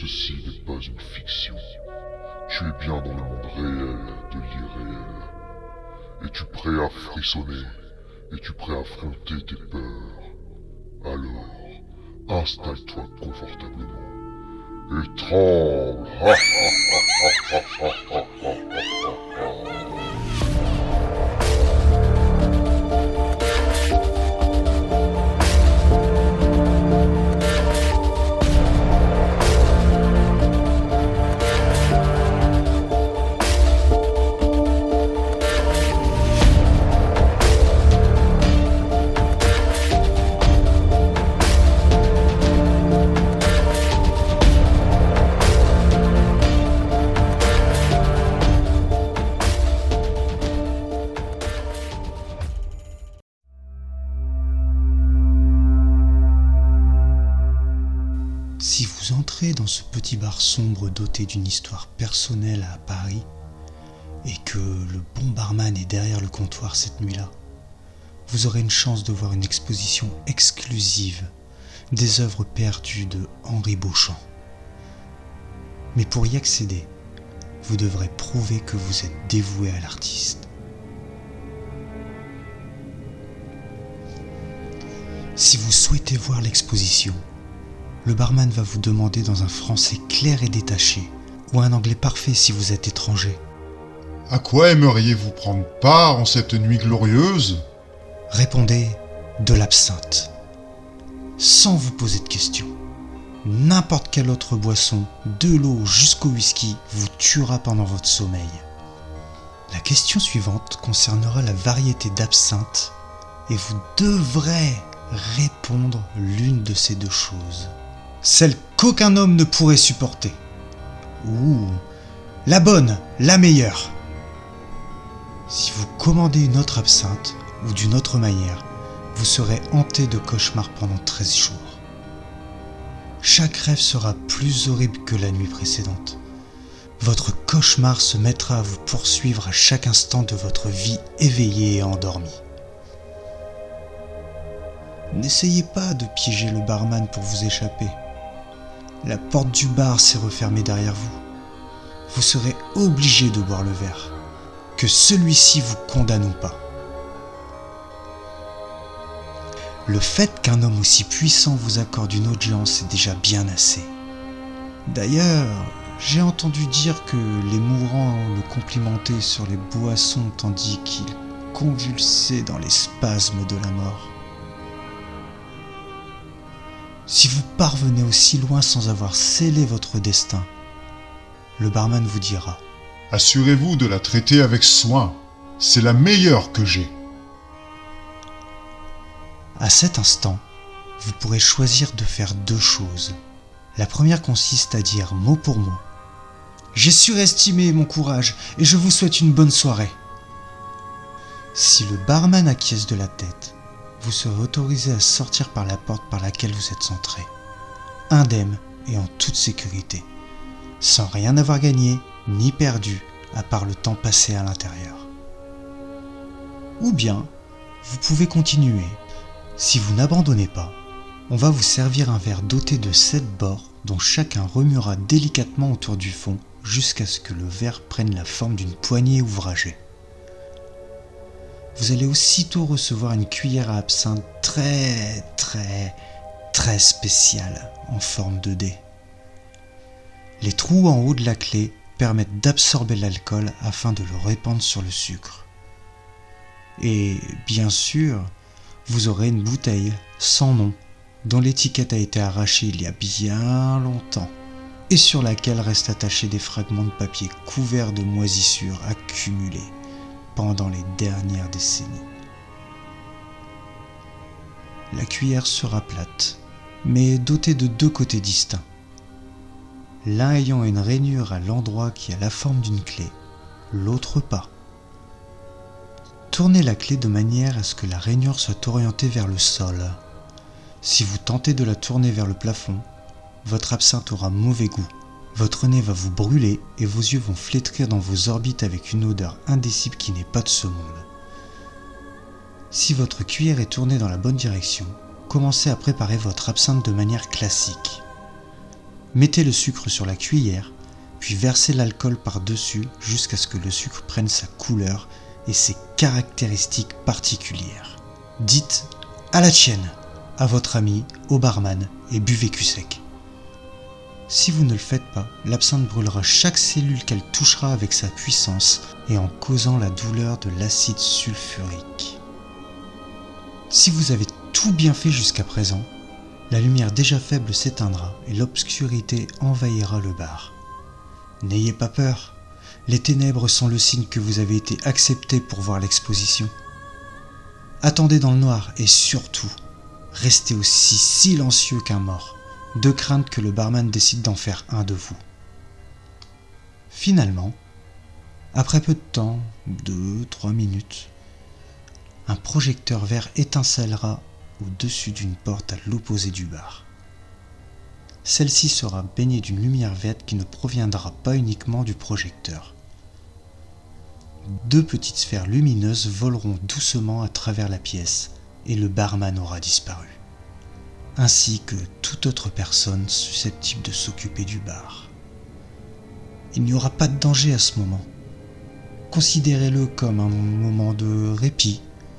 ceci n'est pas une fiction. Tu es bien dans le monde réel de l'irréel. Es-tu prêt à frissonner? Es-tu prêt à affronter tes peurs? Alors, installe-toi confortablement et tremble. Si vous entrez dans ce petit bar sombre doté d'une histoire personnelle à Paris, et que le bon barman est derrière le comptoir cette nuit-là, vous aurez une chance de voir une exposition exclusive des œuvres perdues de Henri Beauchamp. Mais pour y accéder, vous devrez prouver que vous êtes dévoué à l'artiste. Si vous souhaitez voir l'exposition, le barman va vous demander dans un français clair et détaché, ou un anglais parfait si vous êtes étranger. À quoi aimeriez-vous prendre part en cette nuit glorieuse? Répondez de l'absinthe, sans vous poser de questions. N'importe quelle autre boisson, de l'eau jusqu'au whisky, vous tuera pendant votre sommeil. La question suivante concernera la variété d'absinthe, et vous devrez répondre l'une de ces deux choses. Celle qu'aucun homme ne pourrait supporter. Ou la bonne, la meilleure. Si vous commandez une autre absinthe, ou d'une autre manière, vous serez hanté de cauchemars pendant 13 jours. Chaque rêve sera plus horrible que la nuit précédente. Votre cauchemar se mettra à vous poursuivre à chaque instant de votre vie éveillée et endormie. N'essayez pas de piéger le barman pour vous échapper. La porte du bar s'est refermée derrière vous. Vous serez obligé de boire le verre, que celui-ci vous condamne ou pas. Le fait qu'un homme aussi puissant vous accorde une audience est déjà bien assez. D'ailleurs, j'ai entendu dire que les mourants le complimentaient sur les boissons tandis qu'il convulsait dans les spasmes de la mort. Si vous parvenez aussi loin sans avoir scellé votre destin, le barman vous dira « Assurez-vous de la traiter avec soin, c'est la meilleure que j'ai. » À cet instant, vous pourrez choisir de faire deux choses. La première consiste à dire mot pour mot « J'ai surestimé mon courage et je vous souhaite une bonne soirée. » Si le barman acquiesce de la tête, vous serez autorisé à sortir par la porte par laquelle vous êtes entré, indemne et en toute sécurité, sans rien avoir gagné ni perdu à part le temps passé à l'intérieur. Ou bien, vous pouvez continuer. Si vous n'abandonnez pas, on va vous servir un verre doté de 7 bords dont chacun remuera délicatement autour du fond jusqu'à ce que le verre prenne la forme d'une poignée ouvragée. Vous allez aussitôt recevoir une cuillère à absinthe très spéciale en forme de dé. Les trous en haut de la clé permettent d'absorber l'alcool afin de le répandre sur le sucre. Et bien sûr, vous aurez une bouteille sans nom dont l'étiquette a été arrachée il y a bien longtemps et sur laquelle restent attachés des fragments de papier couverts de moisissures accumulées pendant les dernières décennies. La cuillère sera plate, mais dotée de 2 côtés distincts, l'un ayant une rainure à l'endroit qui a la forme d'une clé, l'autre pas. Tournez la clé de manière à ce que la rainure soit orientée vers le sol. Si vous tentez de la tourner vers le plafond, votre absinthe aura mauvais goût. Votre nez va vous brûler et vos yeux vont flétrir dans vos orbites avec une odeur indicible qui n'est pas de ce monde. Si votre cuillère est tournée dans la bonne direction, commencez à préparer votre absinthe de manière classique. Mettez le sucre sur la cuillère, puis versez l'alcool par-dessus jusqu'à ce que le sucre prenne sa couleur et ses caractéristiques particulières. Dites « à la tienne » à votre ami, au barman, et buvez cul sec. Si vous ne le faites pas, l'absinthe brûlera chaque cellule qu'elle touchera avec sa puissance et en causant la douleur de l'acide sulfurique. Si vous avez tout bien fait jusqu'à présent, la lumière déjà faible s'éteindra et l'obscurité envahira le bar. N'ayez pas peur, les ténèbres sont le signe que vous avez été accepté pour voir l'exposition. Attendez dans le noir et surtout, restez aussi silencieux qu'un mort, de crainte que le barman décide d'en faire un de vous. Finalement, après peu de temps, 2-3 minutes, un projecteur vert étincellera au-dessus d'une porte à l'opposé du bar. Celle-ci sera baignée d'une lumière verte qui ne proviendra pas uniquement du projecteur. 2 petites sphères lumineuses voleront doucement à travers la pièce et le barman aura disparu, ainsi que toute autre personne susceptible de s'occuper du bar. Il n'y aura pas de danger à ce moment. Considérez-le comme un moment de répit.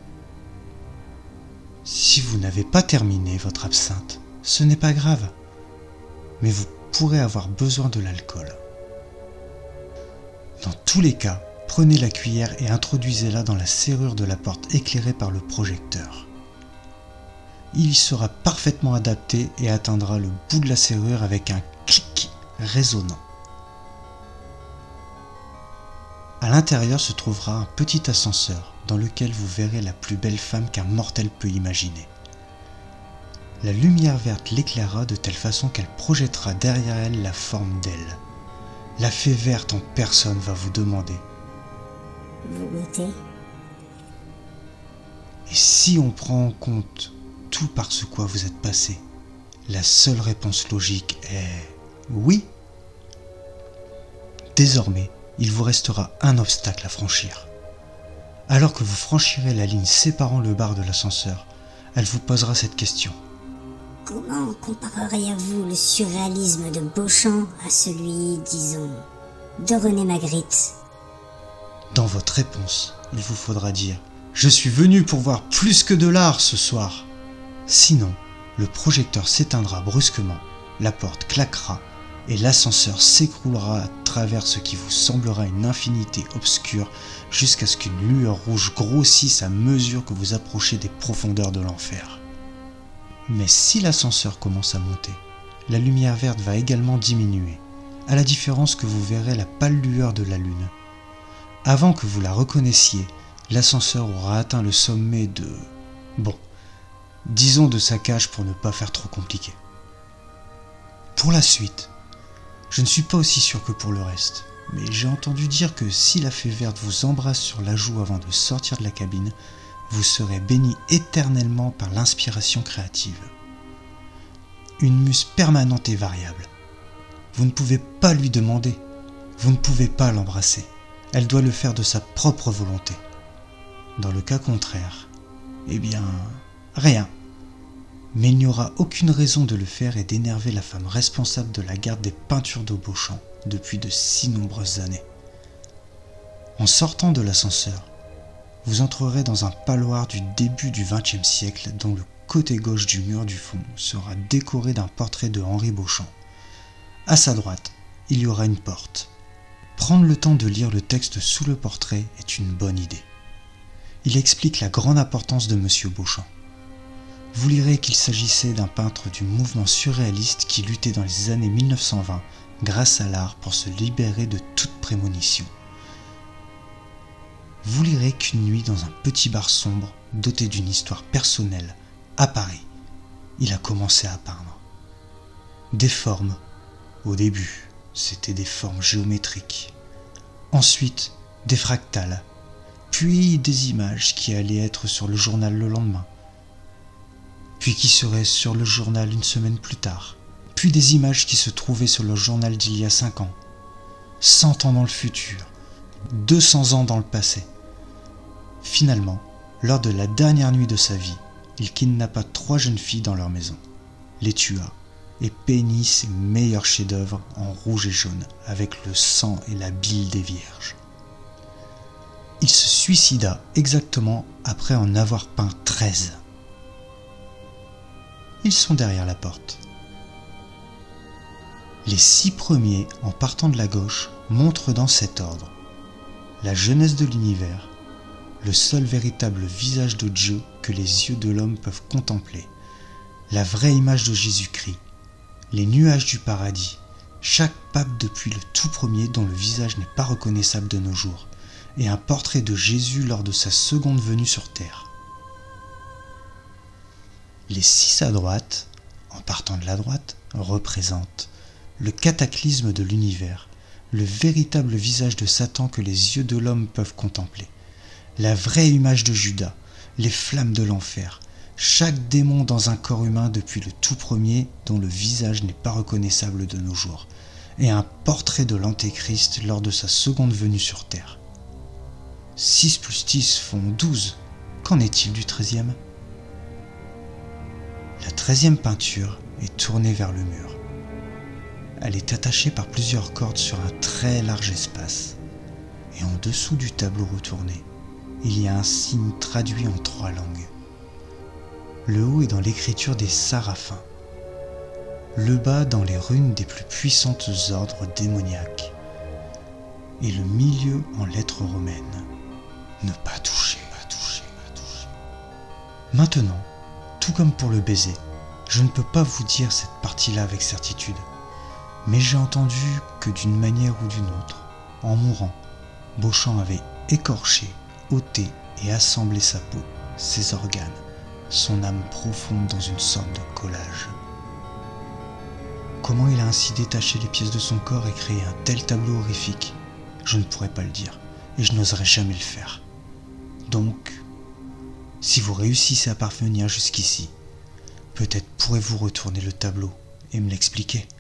Si vous n'avez pas terminé votre absinthe, ce n'est pas grave, mais vous pourrez avoir besoin de l'alcool. Dans tous les cas, prenez la cuillère et introduisez-la dans la serrure de la porte éclairée par le projecteur. Il y sera parfaitement adapté et atteindra le bout de la serrure avec un clic résonnant. À l'intérieur se trouvera un petit ascenseur dans lequel vous verrez la plus belle femme qu'un mortel peut imaginer. La lumière verte l'éclairera de telle façon qu'elle projettera derrière elle la forme d'elle. La fée verte en personne va vous demander « Vous goûtez ?» Et si on prend en compte tout par ce quoi vous êtes passé, la seule réponse logique est « oui ». Désormais, il vous restera un obstacle à franchir. Alors que vous franchirez la ligne séparant le bar de l'ascenseur, elle vous posera cette question. Comment compareriez-vous le surréalisme de Beauchamp à celui, disons, de René Magritte ? Dans votre réponse, il vous faudra dire « Je suis venu pour voir plus que de l'art ce soir ». Sinon, le projecteur s'éteindra brusquement, la porte claquera et l'ascenseur s'écroulera à travers ce qui vous semblera une infinité obscure jusqu'à ce qu'une lueur rouge grossisse à mesure que vous approchez des profondeurs de l'enfer. Mais si l'ascenseur commence à monter, la lumière verte va également diminuer, à la différence que vous verrez la pâle lueur de la lune. Avant que vous la reconnaissiez, l'ascenseur aura atteint le sommet de... disons de sa cage pour ne pas faire trop compliqué. Pour la suite, je ne suis pas aussi sûr que pour le reste, mais j'ai entendu dire que si la fée verte vous embrasse sur la joue avant de sortir de la cabine, vous serez béni éternellement par l'inspiration créative. Une muse permanente et variable. Vous ne pouvez pas lui demander, vous ne pouvez pas l'embrasser, elle doit le faire de sa propre volonté. Dans le cas contraire, rien. Mais il n'y aura aucune raison de le faire et d'énerver la femme responsable de la garde des peintures de Beauchamp depuis de si nombreuses années. En sortant de l'ascenseur, vous entrerez dans un parloir du début du XXe siècle dont le côté gauche du mur du fond sera décoré d'un portrait de Henri Beauchamp. À sa droite, il y aura une porte. Prendre le temps de lire le texte sous le portrait est une bonne idée. Il explique la grande importance de Monsieur Beauchamp. Vous lirez qu'il s'agissait d'un peintre du mouvement surréaliste qui luttait dans les années 1920 grâce à l'art pour se libérer de toute prémonition. Vous lirez qu'une nuit dans un petit bar sombre doté d'une histoire personnelle, à Paris, il a commencé à peindre. Des formes, au début, c'était des formes géométriques. Ensuite, des fractales, puis des images qui allaient être sur le journal le lendemain, puis qui seraient sur le journal une semaine plus tard, puis des images qui se trouvaient sur le journal d'il y a 5 ans, 100 ans dans le futur, 200 ans dans le passé. Finalement, lors de la dernière nuit de sa vie, il kidnappa 3 jeunes filles dans leur maison, les tua et peignit ses meilleurs chefs-d'œuvre en rouge et jaune avec le sang et la bile des vierges. Il se suicida exactement après en avoir peint 13. Ils sont derrière la porte. Les 6 premiers, en partant de la gauche, montrent dans cet ordre la jeunesse de l'univers, le seul véritable visage de Dieu que les yeux de l'homme peuvent contempler, la vraie image de Jésus-Christ, les nuages du paradis, chaque pape depuis le tout premier dont le visage n'est pas reconnaissable de nos jours, et un portrait de Jésus lors de sa seconde venue sur terre. Les 6 à droite, en partant de la droite, représentent le cataclysme de l'univers, le véritable visage de Satan que les yeux de l'homme peuvent contempler, la vraie image de Judas, les flammes de l'enfer, chaque démon dans un corps humain depuis le tout premier dont le visage n'est pas reconnaissable de nos jours, et un portrait de l'Antéchrist lors de sa seconde venue sur terre. 6 plus 10 font 12. Qu'en est-il du 13e ? La 13e peinture est tournée vers le mur. Elle est attachée par plusieurs cordes sur un très large espace. Et en dessous du tableau retourné, il y a un signe traduit en 3 langues. Le haut est dans l'écriture des Saraphins. Le bas dans les runes des plus puissantes ordres démoniaques. Et le milieu en lettres romaines. Ne pas toucher, pas toucher, pas toucher. Maintenant, tout comme pour le baiser, je ne peux pas vous dire cette partie-là avec certitude. Mais j'ai entendu que d'une manière ou d'une autre, en mourant, Beauchamp avait écorché, ôté et assemblé sa peau, ses organes, son âme profonde dans une sorte de collage. Comment il a ainsi détaché les pièces de son corps et créé un tel tableau horrifique, je ne pourrais pas le dire, et je n'oserais jamais le faire. Donc, si vous réussissez à parvenir jusqu'ici, peut-être pourrez-vous retourner le tableau et me l'expliquer.